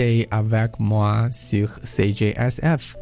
Et avec moi sur CJSF.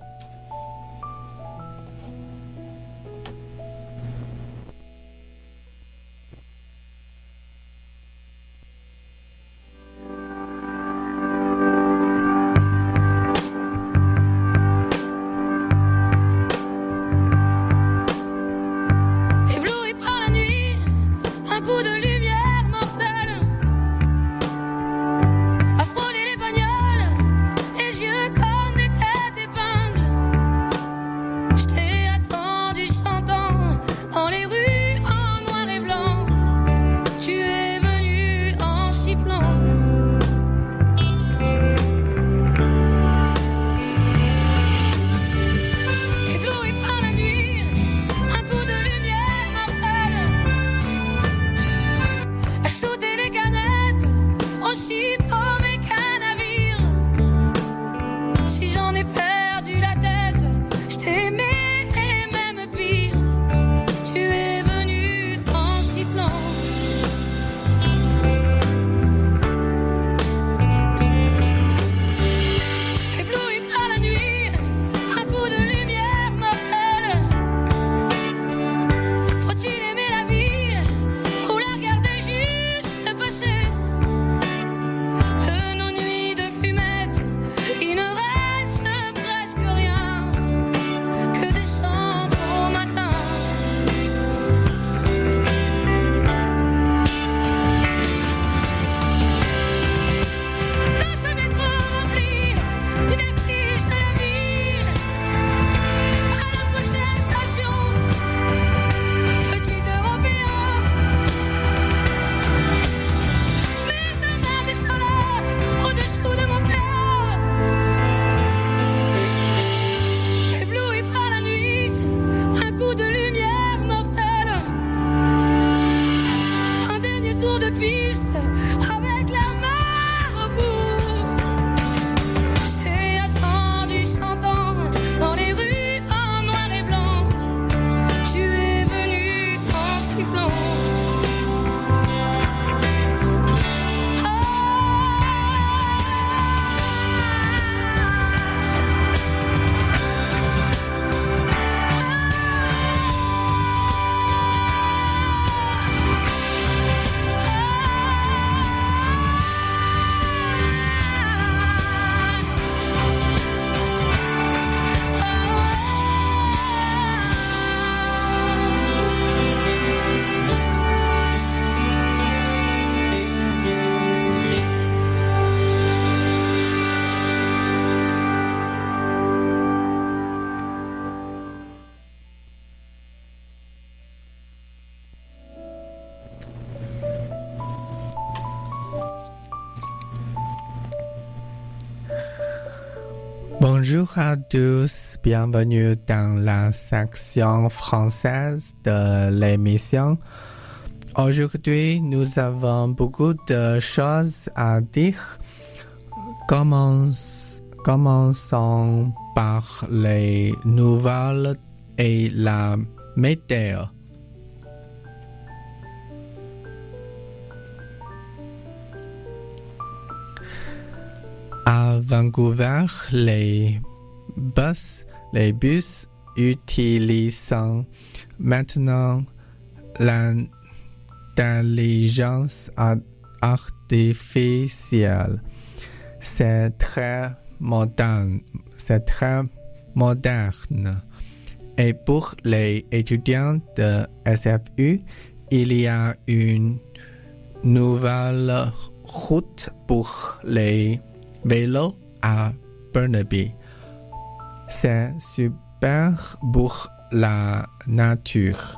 Bonjour à tous, bienvenue dans la section française de l'émission. Aujourd'hui, nous avons beaucoup de choses à dire. Commençons par les nouvelles et la météo. À Vancouver, les bus utilisent maintenant l'intelligence artificielle. C'est très moderne. Et pour les étudiants de SFU, il y a une nouvelle route pour les vélos à Burnaby. C'est super pour la nature.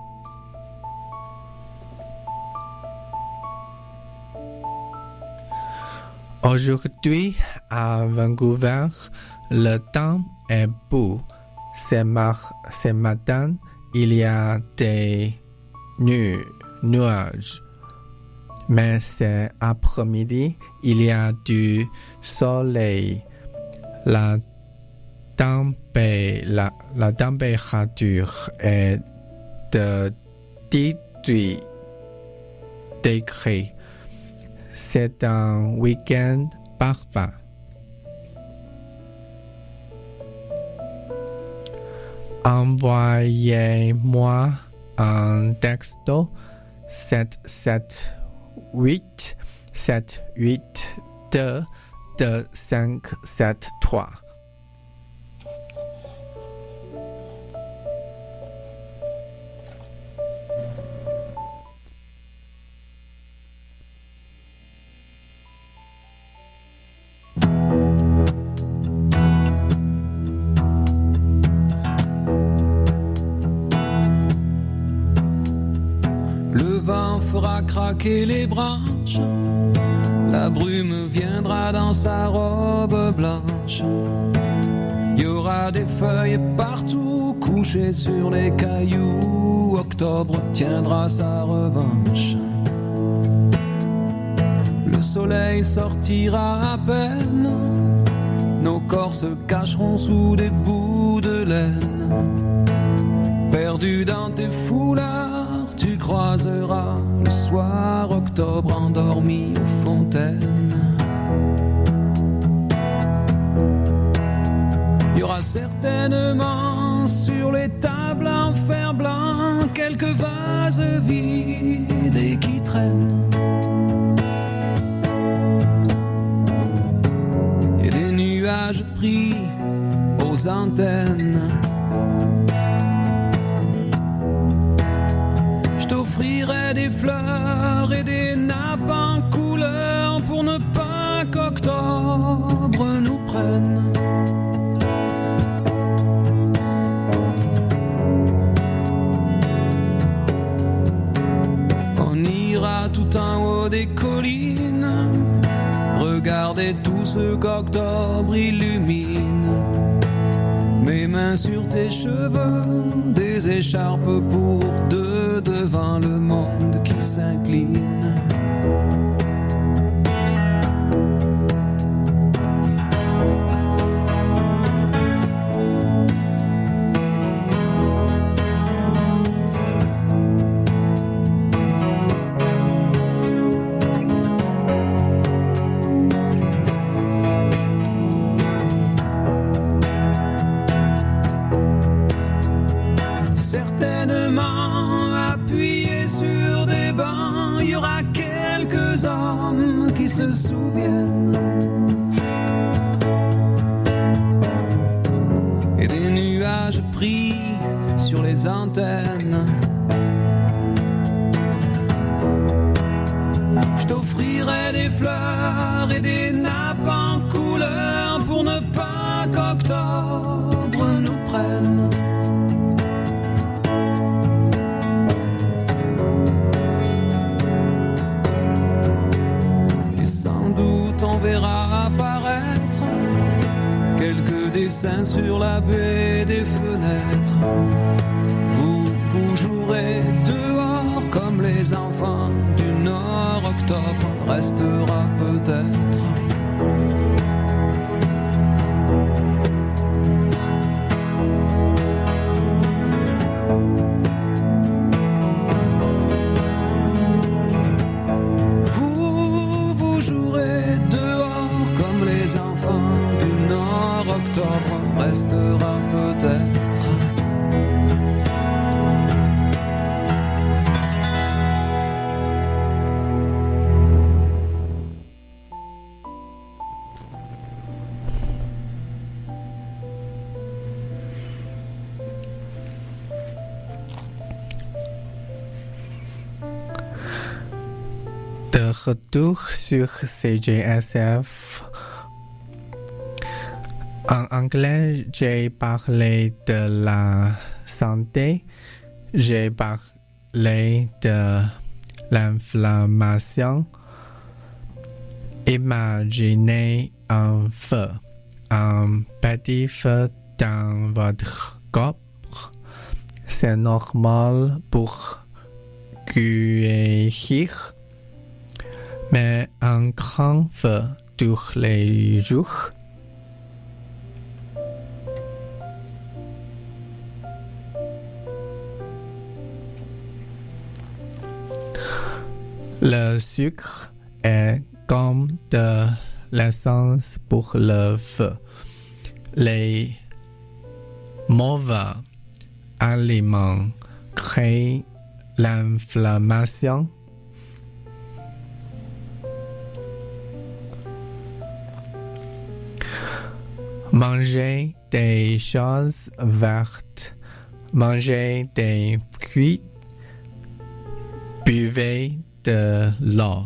Aujourd'hui, à Vancouver, le temps est beau. Ce matin, il y a des nuages. Mais cet après-midi, il y a du soleil. La température est de 18 degrés. C'est un week-end parfait. envoyez-moi un texto 778 782 2573. Le vent fera craquer les branches, la brume viendra dans sa robe blanche. Il y aura des feuilles partout couchées sur les cailloux. Octobre tiendra sa revanche. Le soleil sortira à peine, nos corps se cacheront sous des bouts de laine. Perdu dans tes foulards, tu croiseras le soir octobre endormi aux fontaines. Il y aura certainement sur les tables en fer blanc quelques vases vides et qui traînent. Et des nuages pris aux antennes. Je t'offrirai des fleurs et des nappes en couleur pour ne pas qu'octobre nous prenne. On ira tout en haut des collines, regarder tout ce qu'octobre illumine. Mes mains sur tes cheveux, des écharpes pour deux devant le monde qui s'incline. Se souviennent et des nuages pris sur les antennes. Je t'offrirai des fleurs et des nappes en couleur pour ne pas qu'octobre nous prenne. On verra apparaître quelques dessins sur la baie des fenêtres. Vous jouerez dehors comme les enfants du Nord. Octobre restera peut-être. Octobre restera peut-être. De retour sur CJSF. En anglais, j'ai parlé de la santé, j'ai parlé de l'inflammation. Imaginez un feu, un petit feu dans votre corps. C'est normal pour cueillir, mais un grand feu tous les jours. Le sucre est comme de l'essence pour le feu. Les mauvais aliments créent l'inflammation. Mangez des choses vertes, mangez des fruits, buvez de l'eau.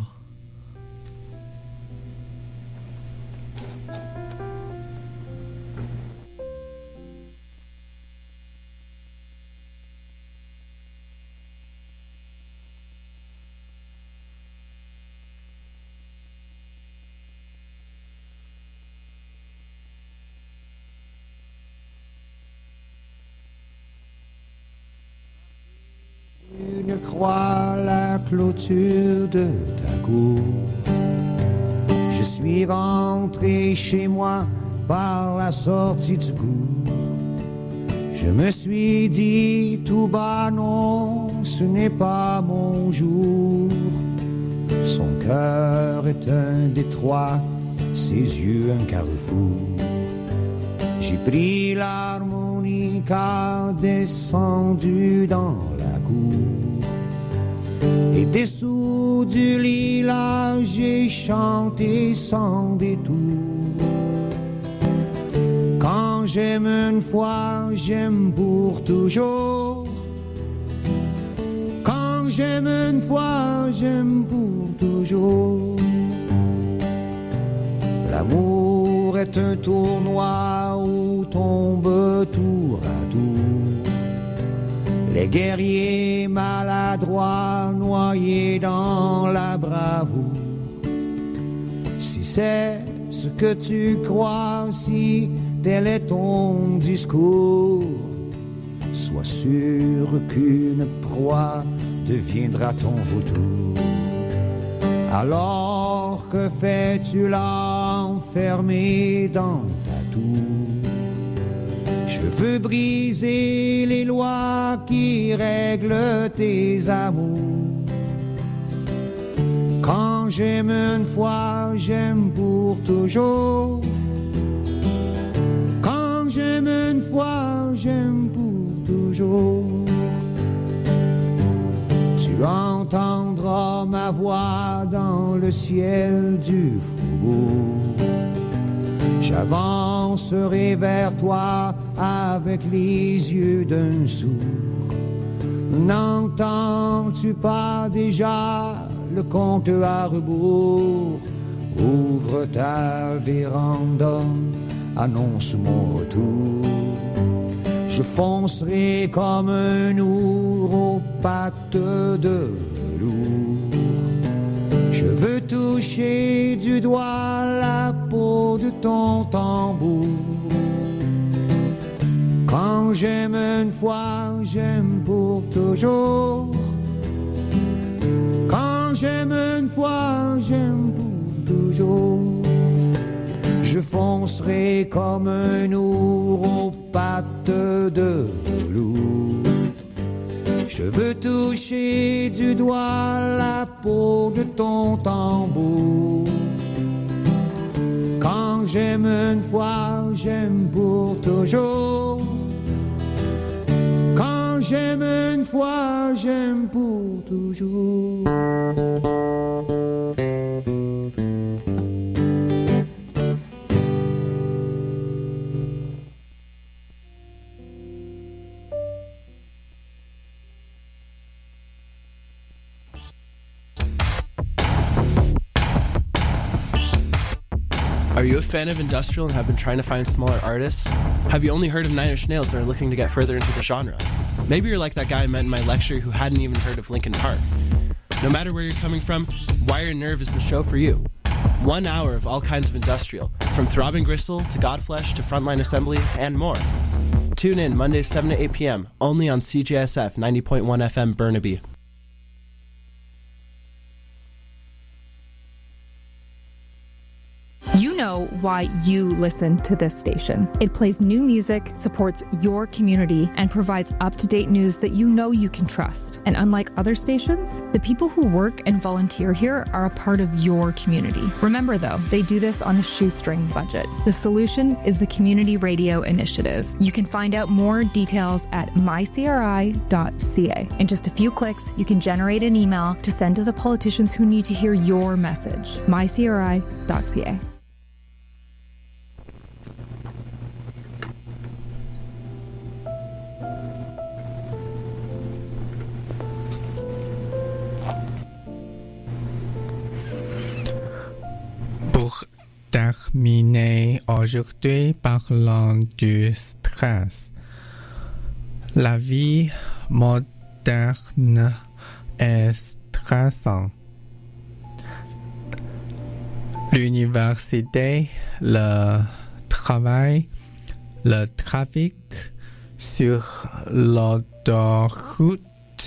Une croix la clôture de ta cour. Je suis rentré chez moi par la sortie du cours. Je me suis dit tout bas, non, ce n'est pas mon jour. Son cœur est un détroit, ses yeux un carrefour. J'ai pris l'harmonica, descendu dans la cour. Et dessous du lilas, j'ai chanté sans détour. Quand j'aime une fois, j'aime pour toujours. Quand j'aime une fois, j'aime pour toujours. L'amour est un tournoi où tombe tour à tour les guerriers maladroits noyés dans la bravoure. Si c'est ce que tu crois, si tel est ton discours, sois sûr qu'une proie deviendra ton vautour. Alors que fais-tu là enfermé dans ta tour? Je veux briser les lois qui règlent tes amours. Quand j'aime une fois, j'aime pour toujours. Quand j'aime une fois, j'aime pour toujours. Tu entendras ma voix dans le ciel du faubourg. J'avancerai vers toi avec les yeux d'un sourd. N'entends-tu pas déjà le conte à rebours? Ouvre ta véranda, annonce mon retour. Je foncerai comme un ours aux pattes de velours. Je veux toucher du doigt la peau de ton tambour. Quand j'aime une fois, j'aime pour toujours. Quand j'aime une fois, j'aime pour toujours. Je foncerai comme un ours aux pattes de velours. Je veux toucher du doigt la peau de ton tambour. Quand j'aime une fois, j'aime pour toujours. Quand j'aime une fois, j'aime pour toujours. Are you a fan of industrial and have been trying to find smaller artists? Have you only heard of Nine Inch Nails and are looking to get further into the genre? Maybe you're like that guy I met in my lecture who hadn't even heard of Linkin Park. No matter where you're coming from, Wire and Nerve is the show for you. 1 hour of all kinds of industrial, from Throbbing Gristle to Godflesh to Frontline Assembly and more. Tune in Mondays 7 to 8 p.m. only on CJSF 90.1 FM Burnaby. You know, why you listen to this station. It plays new music, supports your community, and provides up-to-date news that you know you can trust. And unlike other stations, the people who work and volunteer here are a part of your community. Remember though, they do this on a shoestring budget. The solution is the Community Radio Initiative. You can find out more details at mycri.ca. In just a few clicks, you can generate an email to send to the politicians who need to hear your message. mycri.ca. Pour terminer aujourd'hui, parlons du stress. La vie moderne est stressante. L'université, le travail, le trafic sur l'autoroute.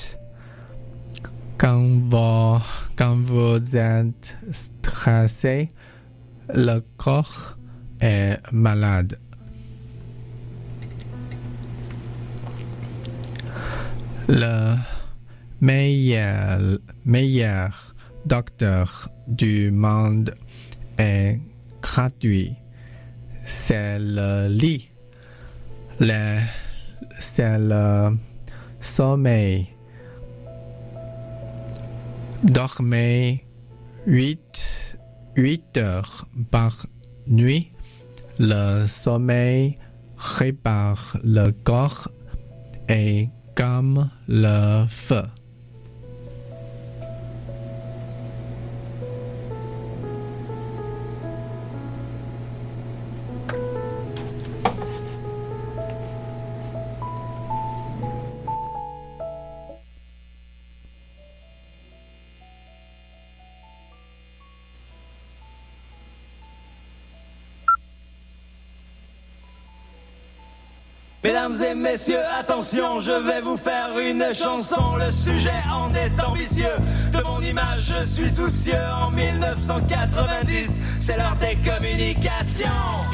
Quand vous êtes stressé, le corps est malade. Le meilleur docteur du monde est gratuit. C'est le lit. C'est le sommeil. Dormez 8 heures par nuit. Le sommeil répare le corps et calme le feu. Mesdames et messieurs, attention, je vais vous faire une chanson. Le sujet en est ambitieux. De mon image, je suis soucieux. En 1990, c'est l'heure des communications.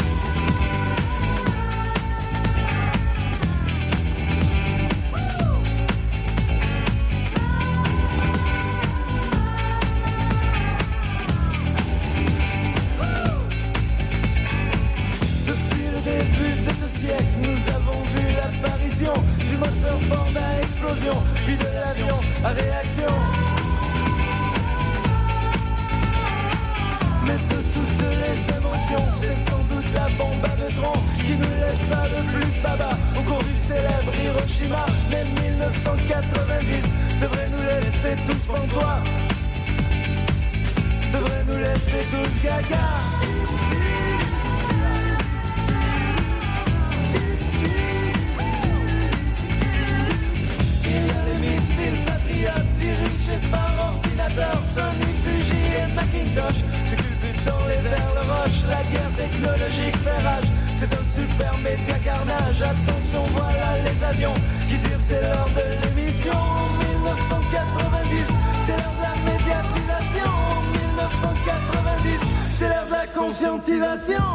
Du moteur Ford à explosion, puis de l'avion à réaction. Mais de toutes les émotions, c'est sans doute la bombe à neutrons qui nous laissa le plus baba au cours du célèbre Hiroshima. Mais 1990 devrait nous laisser tous pantois, devrait nous laisser tous gaga. Dirigé par ordinateur, Sony, Fuji et Macintosh. Ce culbute dans les airs, le roche, la guerre technologique fait rage. C'est un super média carnage. Attention, voilà les avions qui tirent, c'est l'heure de l'émission. 1990, c'est l'heure de la médiatisation. 1990, c'est l'heure de la conscientisation.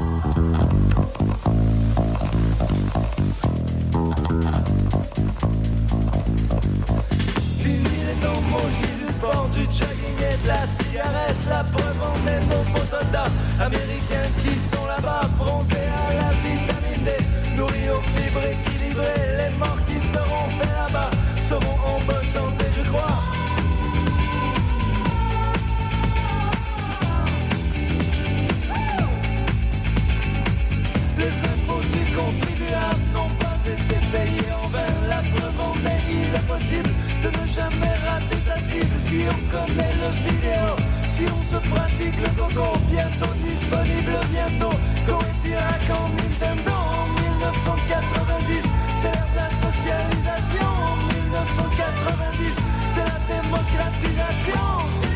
Du sport, du jogging et de la cigarette. La preuve en est nos beaux soldats américains qui sont là-bas, bronzés à la vitamine D, nourris aux fibres équilibrées. Les morts qui seront faits là-bas seront en bonne santé, je crois. Les impôts du contribuable n'ont pas été payés en vain. La preuve en est, il est possible de ne jamais rater sa cible. Si on connaît le vidéo, si on se pratique le coco, bientôt disponible, bientôt Coetirak en Nintendo. En 1990, c'est l'ère de la socialisation. En 1990, c'est la démocratisation.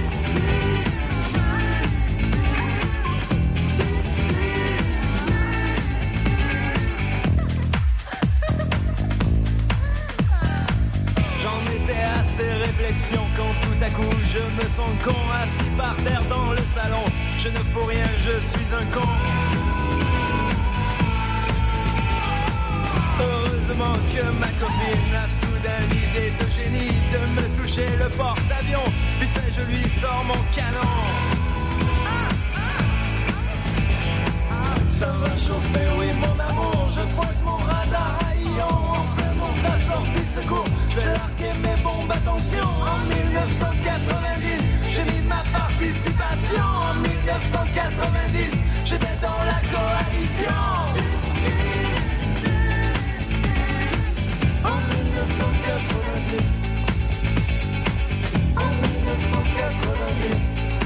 Réflexion quand tout à coup je me sens con, assis par terre dans le salon. Je ne fous rien, je suis un con. moment que ma copine a soudain l'idée de génie de me toucher le porte-avions. Vite fait, je lui sors mon canon. Ça va chauffer, oui mon amour. Je crois que mon radar haillon monte la sortie de secours. Je vais larguer mes bombes, attention. En 1990, j'ai mis ma participation. En 1990, j'étais dans la coalition. En 1990. En 1990.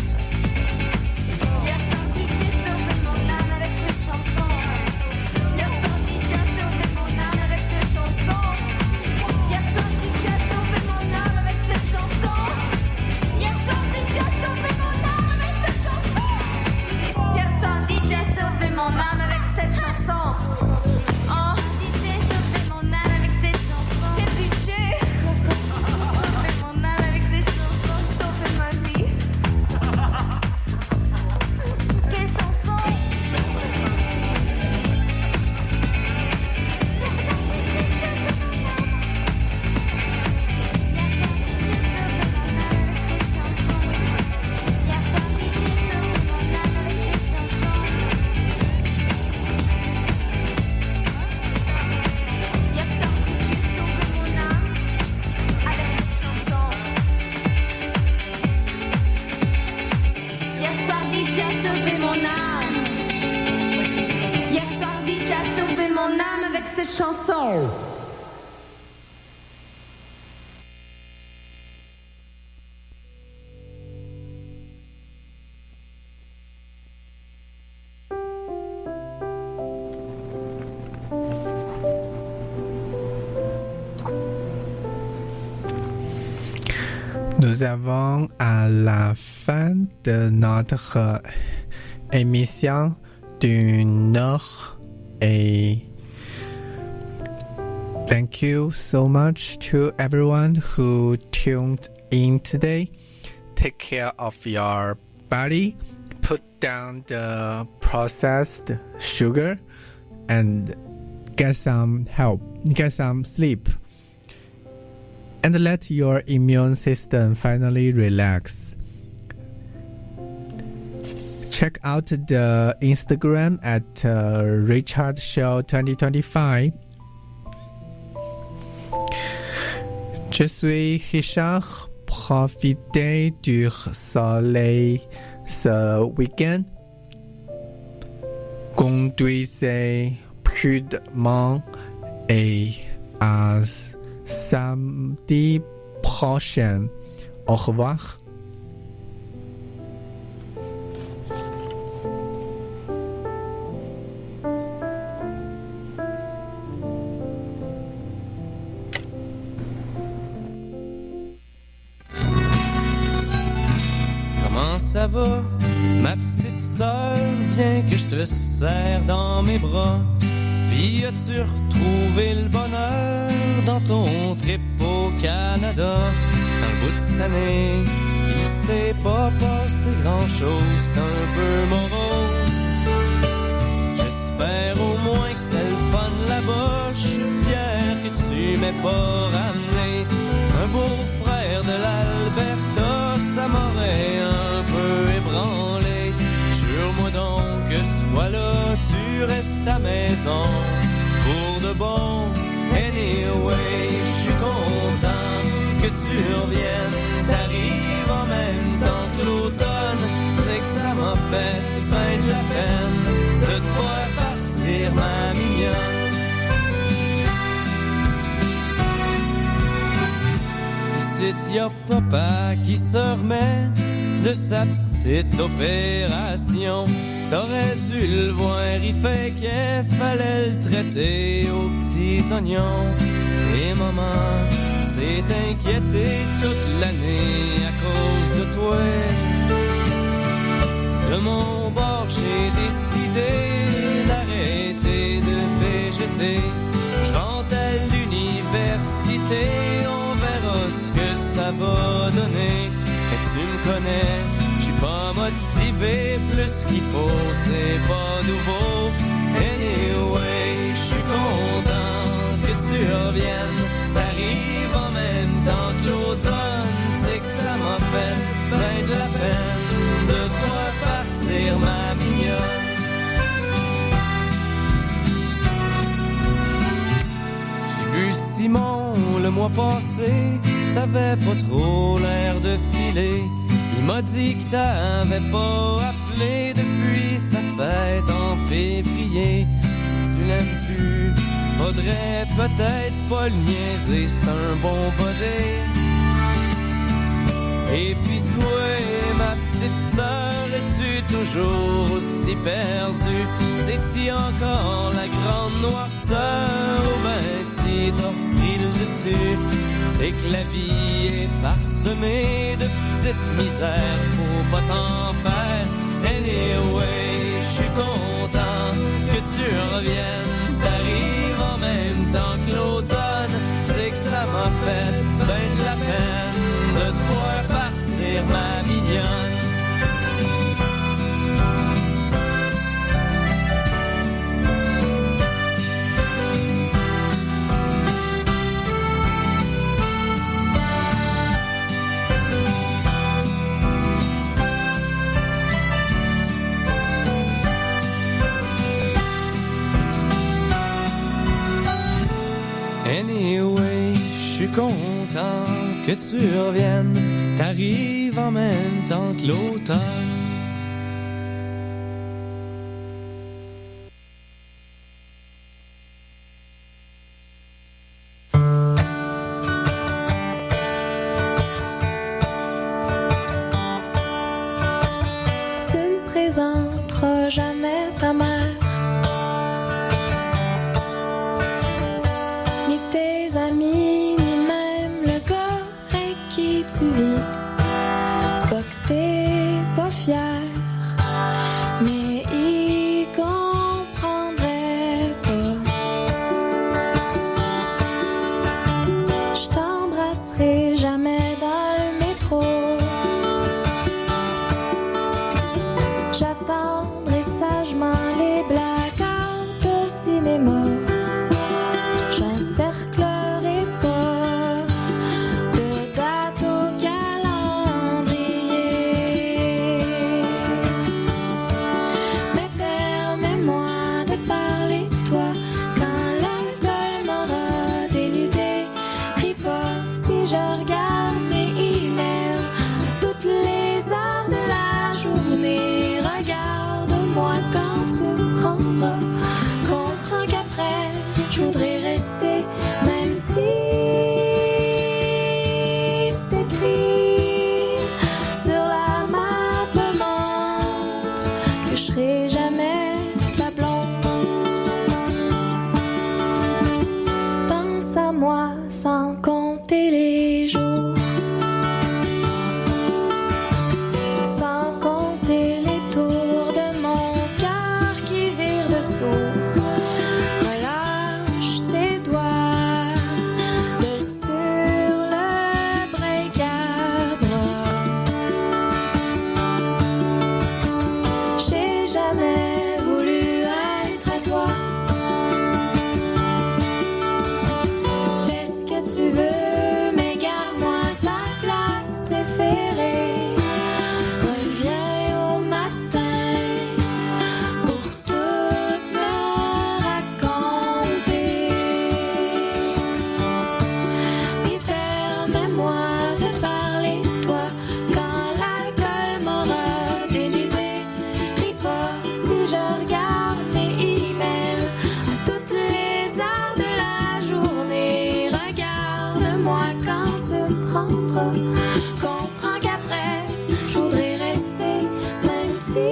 Chanson. Nous avons à la fin de notre émission d'une heure et thank you so much to everyone who tuned in today. Take care of your body. Put down the processed sugar and get some help. Get some sleep. And let your immune system finally relax. Check out the Instagram at Richard Show 2025. Je suis Richard. Profitez du soleil ce week-end. Conduisez prudemment et à samedi prochain. Au revoir. Ça va, ma petite sœur, viens que je te serre dans mes bras. Puis as-tu retrouvé le bonheur dans ton trip au Canada? Dans le bout de cette année, il s'est pas passé grand-chose, c'est un peu morose. J'espère au moins que c'était le fun là-bas. Je suis fier que tu m'aies pas ramené un beau-frère de l'Alberta, ça m'aurait un peu ébranlé. Jure-moi donc que ce fois-là, tu restes à maison pour de bon. Anyway, je suis content que tu reviennes. T'arrives en même temps que l'automne. C'est que ça m'a fait ben de la peine de te voir partir, ma mignonne. Il y a papa qui se remet de sa petite opération. T'aurais dû le voir, il fait qu'il fallait le traiter aux petits oignons. Et maman s'est inquiétée toute l'année à cause de toi. De mon bord, j'ai décidé d'arrêter de végéter. Je rentre à l'université, on verra ce que ça va donner. Et tu me connais, je suis pas motivé plus qu'il faut, c'est pas nouveau. Anyway, je suis content que tu mois passé, ça avait pas trop l'air de filer. Il m'a dit que t'avais pas appelé depuis sa fête en février. Si tu l'aimes plus, faudrait peut-être pas le niaiser, c'est un bon body. Et puis toi, ma petite sœur, es-tu toujours aussi perdue? C'est-tu encore la grande noirceur? Ou ben si t'as repris le dessus? C'est que la vie est parsemée de petites misères, faut pas t'en faire. Anyway, j'suis content que tu reviennes, t'arrives en même temps que l'automne. C'est que ça m'a fait ben de la peine de te voir partir, ma mignonne. Anyway, j'suis content que tu reviennes, t'arrives en même temps que l'automne. Tu me présenteras jamais ta mère, ni tes amis, ni même le gars avec qui tu vis. C'est pas que t'es pas fier, mais il comprendrait pas. Je t'embrasserai jamais dans le métro. J'attendrai sagement les blackouts au cinéma. J'encerclerai pas de date au calendrier. Mais permets-moi de parler de toi quand l'alcool m'aura dénudé. Ris pas si je regarde mes emails à toutes les heures de la journée. Regarde-moi quand tu me prendras. Comprends qu'après, je voudrais rester, même si c'est écrit sur la map monde que je serai jamais ta blonde. Pense à moi sans compter les jours, sans compter les tours de mon cœur qui vire de sourd. Relâche tes doigts de sur le break-à-bras. J'ai jamais voulu être à toi. Fais ce que tu veux, mais garde-moi ta place préférée. Reviens au matin pour tout me raconter. Et permets-moi de parler de toi quand l'alcool m'aura dénudé. Ris pas si je regarde mes emails à toutes les heures de la journée. Regarde-moi quand se prendra. Comprends qu'après, je voudrais rester, même si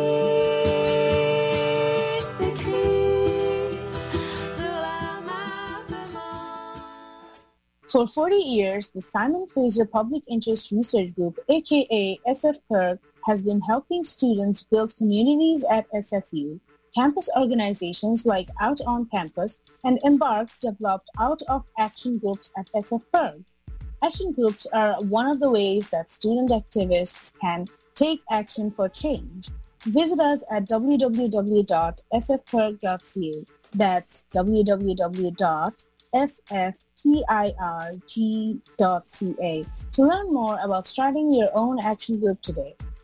c'est écrit sur la map monde. For 40 years, the Simon Fraser Public Interest Research Group, aka SF-PIRG, has been helping students build communities at SFU. Campus organizations like Out on Campus and Embark developed out-of-action groups at SF-PIRG. Action groups are one of the ways that student activists can take action for change. Visit us at www.sfpirg.ca. That's www.sfpirg.ca to learn more about starting your own action group today.